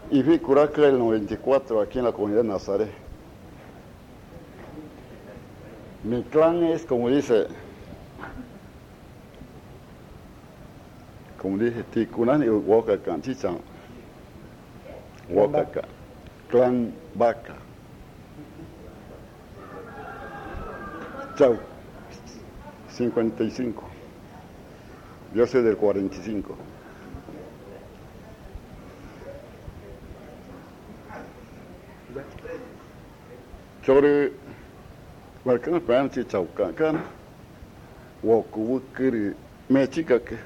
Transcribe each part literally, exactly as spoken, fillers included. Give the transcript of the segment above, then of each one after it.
Y fui curacle en el noventa y cuatro aquí en la comunidad de Nazaret. Mi clan es, como dice, como dije, Tikunani Huacacan, Chichan, Huacacan, clan Vaca. Chau, cincuenta y cinco. Yo soy del cuarenta y cinco. Chore, marcan pan si chaukan kan, waku kiri mechica que,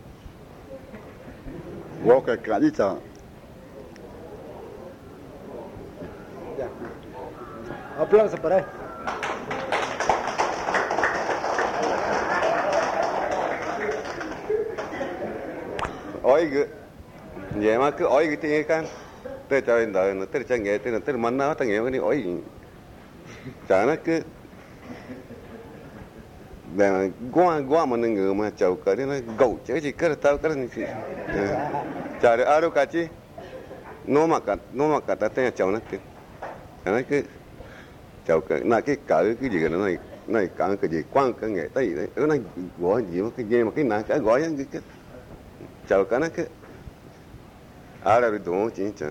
waka canita. Aplauso para él. Oiga, vậy mà cứ ỏi cái tiếng can, tới trời đời nó tới trời nghệ, tới tới mình nó tới nghệ cái này ỏi, chả nó cứ, là qua qua mà người mà chầu cái nó gậu chứ gì cái tao cái này gì, chả được aro cả chi, nó mà cả nó mà cả ta tới chầu nó cứ, nó cứ chầu cái na cái cỡ cái gì cái nó này này cả cái gì quan cái nghệ tới đấy, nó này gọi gì mà cái gì mà cái nào cái gọi cái cái chào cả nó cái ara rồi đúng chính chẳng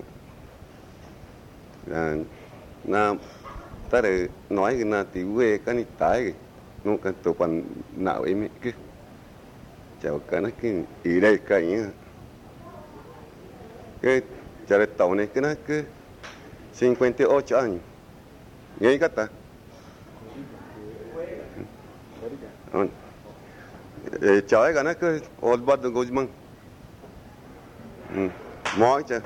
là na ta để nói cái na thì quê cái này tái cái nó cái tổ phần nào em cái chào cả nó cái ý đây cái nhá cái chào để tàu này cái nó cái cincuenta y ocho años nghe cái ta chào cái nó cái Osvaldo Guzmán mọi chứ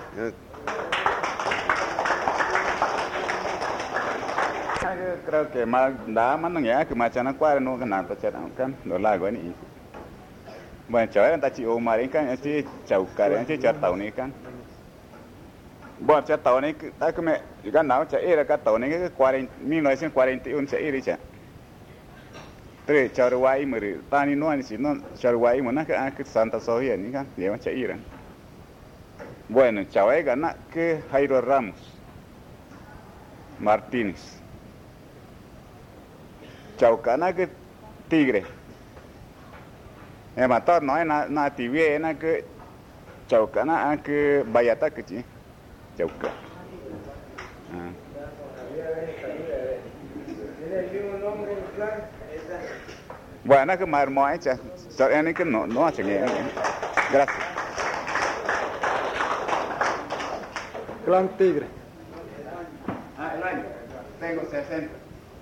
creo que más da más no ya que más chana cuadra no ganar ta chana kan no la go ni bueno chao ta chi o mari kan chi chau kare chi cha tàu ni kan bueno cha tàu ni ta que me gan nào cha era ka tàu ni que mil novecientos cuarenta y uno cha era cha tre charuai mari tani no ni si no charuai mo na que Santa Sofía ni kan lleva cha era. Bueno, Chávez gana que Jairo Ramos Martínez. Chaucana que Tigre. El matar no es na tibia, es que Chaucana que Bayata que chi. Chauca. Bueno, que marmo hecha. Es que no, no hace bien. Gracias. Clan Tigre. Ah, el año. Tengo sesenta.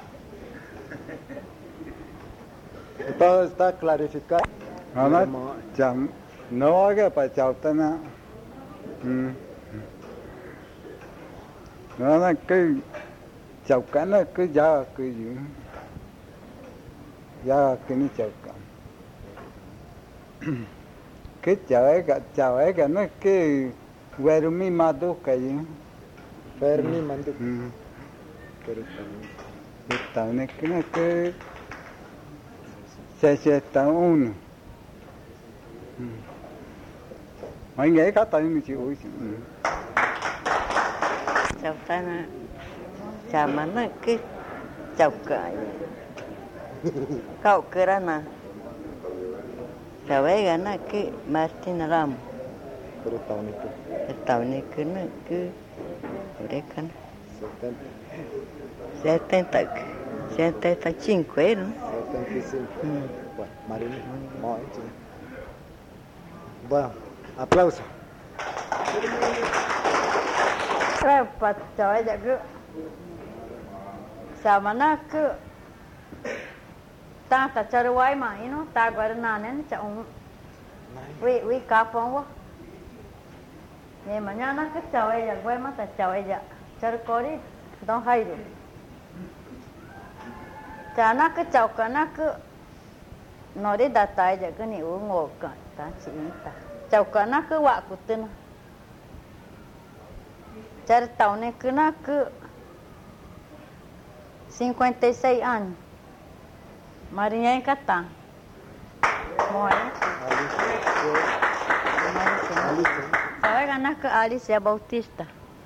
Todo está clarificado. No, cham, no haga para chautana. No, no, que chaucana que ya que ya que ni chaucana. Que chavega, chavega no es que Fermi Maduka ya. Fermi Maduka. Pero también es que sesenta y uno. Mấy nghe cả tay mình chịu ủi. Chào ta nè. Chào mà nó cái chào cãi. Cậu cơ ra nè. Chào ấy gà nó cái Martin Ramos. Pero tao này cứ. Tao này cứ nó cứ. Ở đây khăn. setenta. setenta y cinco, ¿no? setenta y cinco. Mm. Bueno, Marina, muy bien. Bueno, aplauso. Creo que para ella que sama que ta ta charuai mà nó ta gọi là nè chồng vi vi cà phong quá nhưng mà nhá nó cứ chào ella quay mắt ta chào ella char cori đâu hay rồi cha nó cứ chào cả nó cứ nói đi đặt tay giờ cái này uống ngồi cả ta chỉ ta chào cả nó cứ quạ của tên char tàu này cứ nó cứ cincuenta y seis años Maria en Catán Muy cháu ấy là nó cứ Alicia Bautista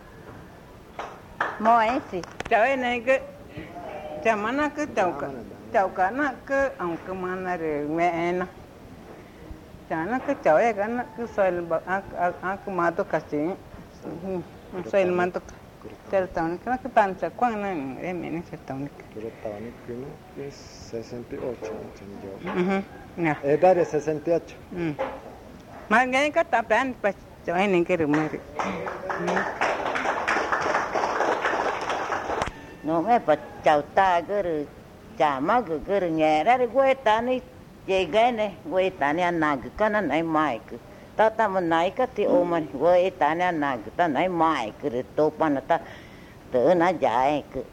mua gì cháu ấy này cứ cháu mà nó cứ cháu cả cháu cả nó cứ ông cứ mà nó rồi mẹ nó cháu nó cứ cháu ấy cái nó cứ xoay bờ ăn ăn cứ mà tôi cắt chín xoay mà tôi cháu tao nó cứ tan cháu quăng nó em mẹ nó cháu tao nó Pero estaba en el primo, es sesenta y ocho, yo. mhm nè Edad de sesenta y ocho. ừ mà cái cái tập đàn phải cháu ấy này cái được mà nó nghe bà cháu ta cứ rồi chả má cứ cứ rồi nghe ra đi quay ta này chơi cái này quay ta này ăn nạc cái nó này mai cứ ta ta mà này cái thì ôm mà quay ta này ăn nạc ta này mai cứ rồi tô pan ta tự nó dài cứ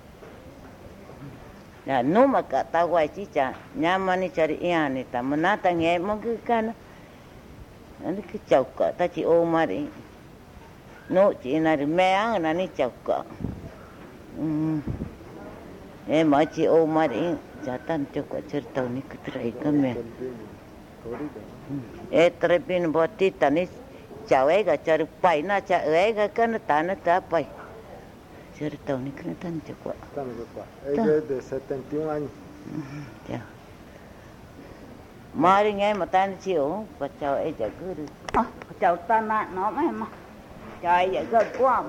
ya nu mà cả ta quay chỉ chả nhà mà đi chơi đi ăn này ta mà na ta nghe mà cứ cái nó nó cứ cháu cả ta chỉ ôm mà đi nó chỉ là mẹ ăn là đi cháu cả em mà chị ôm mà đi giá tan cho quả chơi tàu ní cứ thấy cái mẹ em thấy bên bờ tít ta ní cháu ấy cái chơi bay na cháu ấy cái cái nó ta nó ta bay chơi tàu ní cứ tan cho quả Tan cho quả ella es de setenta y un años dạ mà đi nghe mà tan chịu và cháu ấy giờ cứ đi cháu ta nạ nó mà mà trời vậy gần quá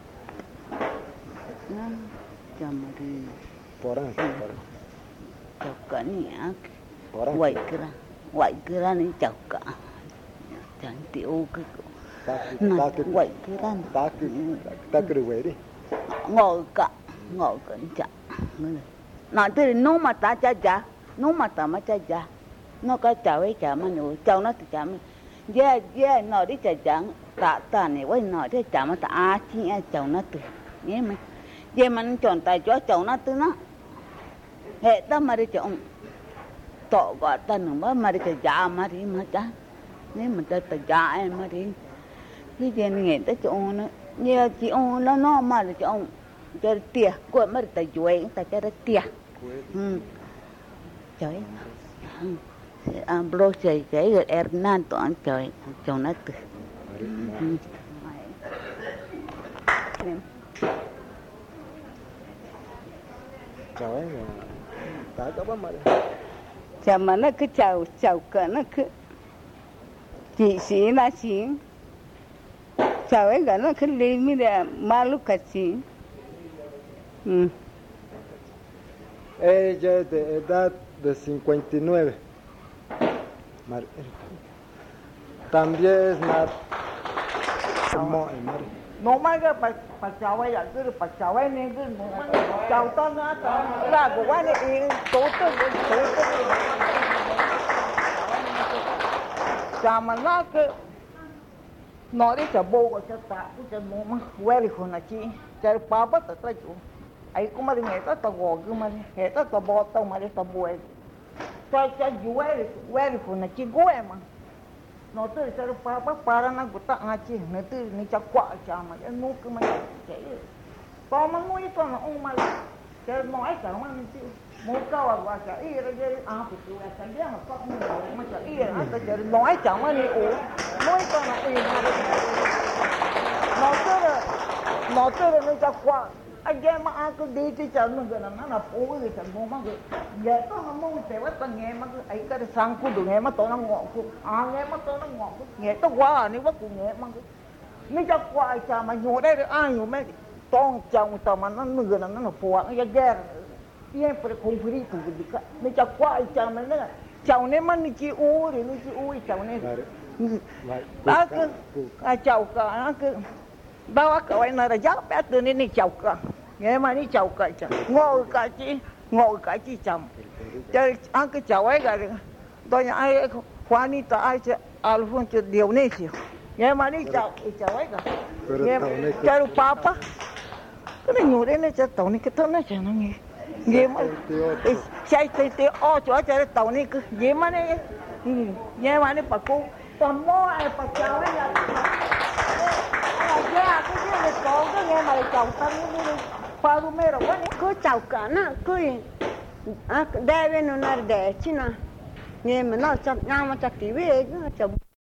nó cho mà đi por año, por año. cháu cả nhỉ Por año. quậy cái ra quậy cái ra ní cháu cả chẳng tiểu cái Ta nó ta que quậy cái ra ta que ta que güey đi. ngồi cả ngồi cẩn chả nói tới nó mà ta cha cha nó mà ta mà cha cha nó có cháu ấy chả mà nhủ cháu nó thì chả mà yeah yeah nói đi chả chẳng ta ta này quay nói đi chả mà ta à chi à cháu nó từ nhé mà yeah mà nó chọn tay cho cháu nó từ nó hệ ta mà đi chọn tổ gọi ta nữa mà mà đi chả cha mà đi mà cha nếu mà ta ta cha em mà đi cái gì nghe ta chọn nó như chị ông nó nó mà chị ông cho tiệt của mà ta chuối ta cho nó tiệt ừ trời à bro chơi cái rồi Hernan tụi anh trời cho nó từ Cháu ấy ta có bao mà chả mà nó cứ chào chào cả nó cứ chị xí là xí chào ấy cả nó cứ đi mi ra malu cả xí ừ ella es de edad de cincuenta y nueve. Mar también es mar como el mar nó mấy cái bà bà cháu ấy là cứ bà cháu ấy nên cứ cháu to nó ra của quán này tổ chức tổ chức chả mà nó cứ nói đi chả bố của chả ta cũng chả bố mà quay đi khôn là chi chả bà bắt ta tay chủ ấy cũng mà đi nghe ta tao gò cứ mà nghe ta tao bò tao mà đi tao bùi chả chả quay đi quay đi khôn là chi quay mà nó từ chả bà bắt bà ra nó của ta ngay chi nó từ nó chả quạ chả mà cái nút cứ mà chạy tao mà nuôi tao mà ông mà chả nói chả mà nó chịu mua cao à và chả y rồi cái à phải chịu là chả biết mà có mua mà chả y là ta chả nói chả mà đi ủ nuôi tao mà y mà nó từ nó từ nó chả quạ anh em mà ăn cứ đi chứ chẳng nó gần nó là phố rồi chẳng mua mà cái giờ tao mà mua thì bắt tao nghe mà cái ấy cái sang cu đồ nghe mà tao nó ngọ cu à nghe mà tao nó ngọ cu nghe tao quá này bắt cu nghe mà cái nó cho quay chả mà nhổ đây được ai nhổ mấy tao chồng tao mà nó gần nó là phố nó ghê em phải không phải đi từ cái cái nó cho quay chả mà nó chồng này mà nó chỉ u thì nó chỉ u chồng này đó cứ à chồng cả nó cứ bao cái vậy là giá bé từ này đi chầu cả nghe mà đi chầu cả chả ngồi cả chi ngồi cả chi chồng chơi ăn cái chầu ấy cả tôi nhà ai khoa ni ta ai chơi alfun chơi điều này chứ nghe mà đi chầu chầu ấy cả nghe chơi được papa cái này nhiều đấy này chơi tàu này cái thứ này chơi nó nghe nghe mà chơi chơi chơi ô chỗ chơi tàu này cứ nghe mà này nghe mà này bà cô tầm mò ai bà chầu ấy là dạ cái gì là có cái nghe mà lại chồng tâm như pha lu mê rồi quá cứ chào cả nó cứ à đây bên nó là để chứ nào nghe mà nó chặt nhau mà chặt tí về nó chồng